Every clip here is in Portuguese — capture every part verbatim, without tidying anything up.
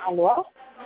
Alô?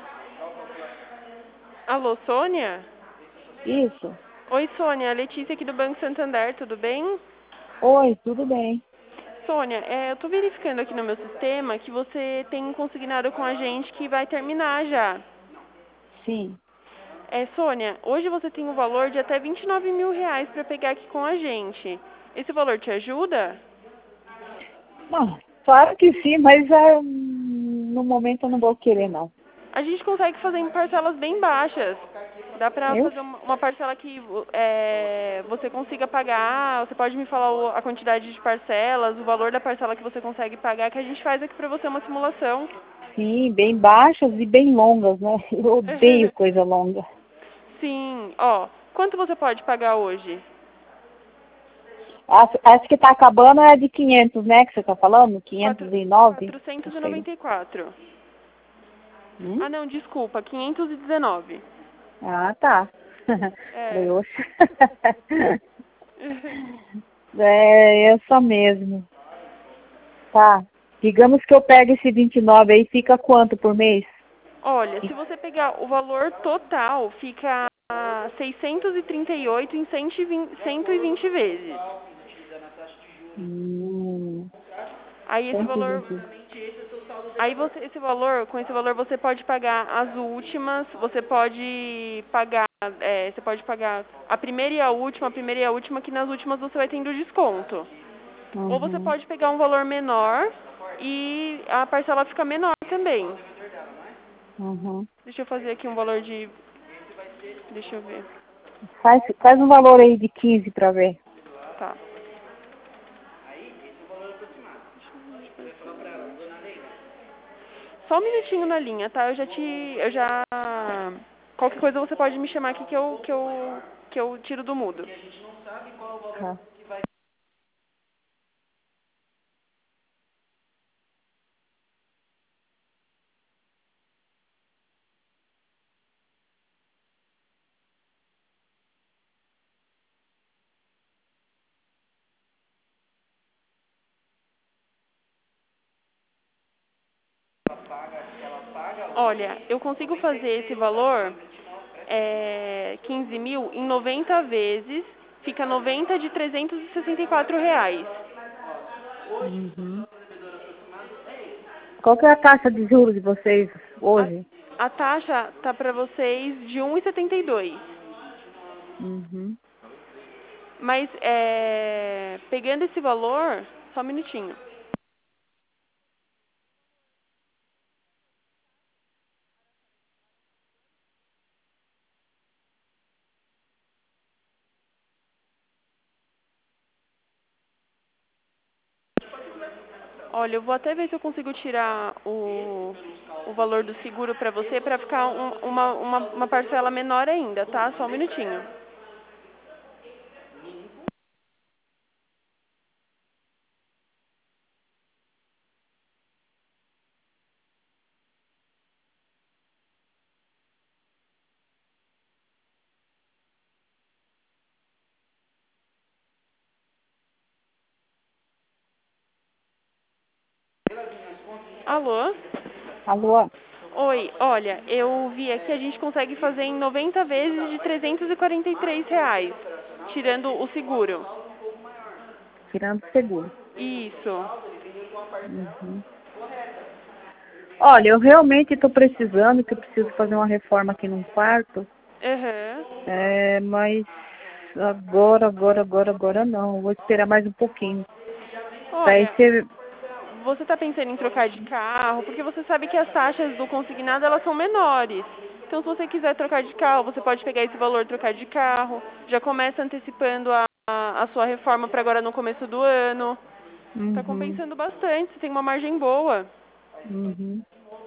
Alô, Sônia? Isso. Oi, Sônia. A Letícia aqui do Banco Santander, tudo bem? Oi, tudo bem? Sônia, é, eu tô verificando aqui no meu sistema que você tem um consignado com a gente que vai terminar já. Sim. É, Sônia, hoje você tem um valor de até vinte e nove mil reais para pegar aqui com a gente. Esse valor te ajuda? Não, claro que sim, mas ah, no momento eu não vou querer, não. A gente consegue fazer em parcelas bem baixas. Dá pra Eu? fazer uma uma parcela que é, você consiga pagar. Você pode me falar o- a quantidade de parcelas, o valor da parcela que você consegue pagar, que a gente faz aqui pra você uma simulação. Sim, bem baixas e bem longas, né? Eu odeio coisa longa. Sim, ó. Quanto você pode pagar hoje? Essa, essa que tá acabando é de quinhentos, né? Que você tá falando? quinhentos Quatro, e nove? quatrocentos Não e sei. noventa e quatro. Hum? Ah, não, desculpa, quinhentos e dezenove. Ah, tá. É. Falei, oxe. É essa mesmo. Tá. Digamos que eu pego esse vinte e nove aí, fica quanto por mês? Olha, se você pegar o valor total, fica seiscentos e trinta e oito em cento e vinte, cento e vinte vezes. Hum, Aí esse cento e valor, vinte. aí você, esse valor, com esse valor você pode pagar as últimas, você pode pagar, é, você pode pagar a primeira e a última, a primeira e a última, que nas últimas você vai tendo desconto. Ou você Uhum. pode pegar um valor menor e a parcela fica menor também. Uhum. Deixa eu fazer aqui um valor de, deixa eu ver, Faz, faz um valor aí de quinze pra ver. tá. Só um minutinho na linha, tá? Eu já te, eu já, qualquer coisa você pode me chamar aqui que eu, que eu, que eu tiro do mudo. Tá. Olha, eu consigo fazer esse valor, é, quinze mil em noventa vezes, fica noventa de trezentos e sessenta e quatro reais. Uhum. Qual que é a taxa de juros de vocês A, hoje? a taxa tá para vocês de um e setenta e dois. Uhum. Mas é, pegando esse valor, só um minutinho. Olha, eu vou até ver se eu consigo tirar o, o valor do seguro para você, para ficar um- uma, uma, uma parcela menor ainda, tá? Só um minutinho. Alô? Alô? Oi, olha, eu vi aqui, a gente consegue fazer em noventa vezes de trezentos e quarenta e três reais, tirando o seguro. Tirando o seguro. Isso. Uhum. Olha, eu realmente estou precisando, que eu preciso fazer uma reforma aqui num quarto. Aham. É, mas agora, agora, agora, agora não. Vou esperar mais um pouquinho. Daí Olha, você... você está pensando em trocar de carro, porque você sabe que as taxas do consignado elas são menores. Então, se você quiser trocar de carro, você pode pegar esse valor e trocar de carro. Já começa antecipando a, a, a sua reforma para agora no começo do ano. Está Uhum, compensando bastante, você tem uma margem boa. uhum.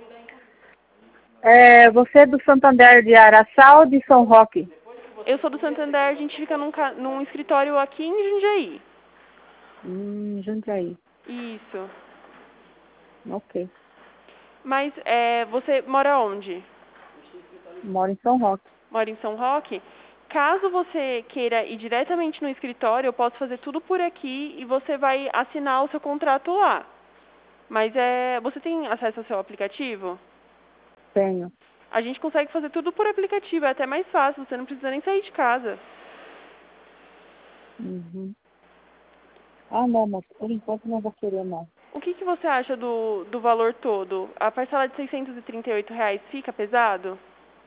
É, você é do Santander de Araçá ou de São Roque? Eu sou do Santander, a gente fica num, ca- num escritório aqui em Jundiaí. Hum, Jundiaí. Isso. Ok. Mas é, você mora onde? Moro em São Roque. Mora em São Roque? Caso você queira ir diretamente no escritório, eu posso fazer tudo por aqui e você vai assinar o seu contrato lá. Mas é, você tem acesso ao seu aplicativo? tenho. A gente consegue fazer tudo por aplicativo, é até mais fácil, você não precisa nem sair de casa. Uhum. Ah, não, mas por enquanto não vou querer, não. O que, que você acha do, do valor todo? A parcela de seiscentos e trinta e oito reais fica pesado?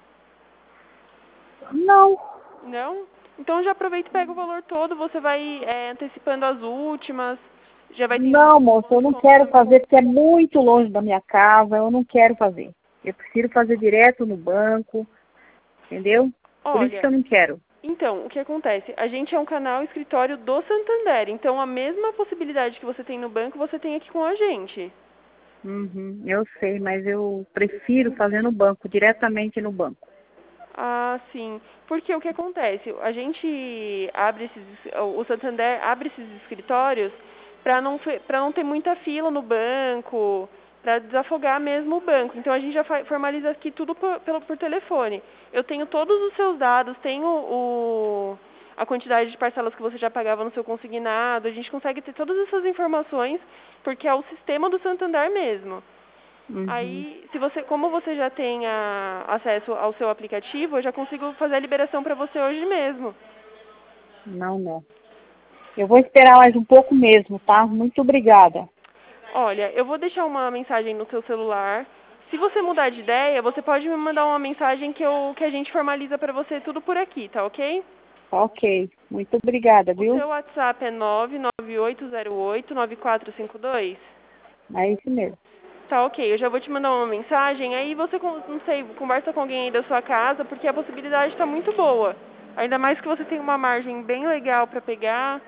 Não. Não? Então já aproveita e pega o valor todo, você vai é, antecipando as últimas, já vai tendo Não, moça, eu não desconto quero também. fazer porque é muito longe da minha casa, eu não quero fazer. Eu prefiro fazer direto no banco, entendeu? Por isso que Olha, eu não quero. então, o que acontece? A gente é um canal escritório do Santander, então a mesma possibilidade que você tem no banco, você tem aqui com a gente. Uhum, eu sei, mas eu prefiro fazer no banco, diretamente no banco. Ah, sim. Porque o que acontece? A gente abre esses, o Santander abre esses escritórios para não, para não ter muita fila no banco, para desafogar mesmo o banco. Então a gente já fa- formaliza aqui tudo por, pelo, por telefone. Eu tenho todos os seus dados, tenho o, a quantidade de parcelas que você já pagava no seu consignado, a gente consegue ter todas essas informações, porque é o sistema do Santander mesmo. Uhum. Aí, se você, como você já tem a, acesso ao seu aplicativo, eu já consigo fazer a liberação para você hoje mesmo. Não, não. Eu vou esperar mais um pouco mesmo, tá? Muito obrigada. Olha, eu vou deixar uma mensagem no seu celular. Se você mudar de ideia, você pode me mandar uma mensagem que, eu, que a gente formaliza para você tudo por aqui, tá ok? Ok, muito obrigada, O viu? seu WhatsApp é nove nove oito zero oito nove quatro cinco dois? É isso mesmo. Tá ok, eu já vou te mandar uma mensagem, aí você, con- não sei, conversa com alguém aí da sua casa, porque a possibilidade está muito boa. Ainda mais que você tem uma margem bem legal para pegar.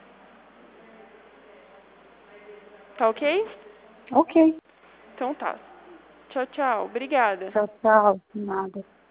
Tá ok? Ok. Então tá. Tchau, tchau. Obrigada. Tchau, tchau. Nada.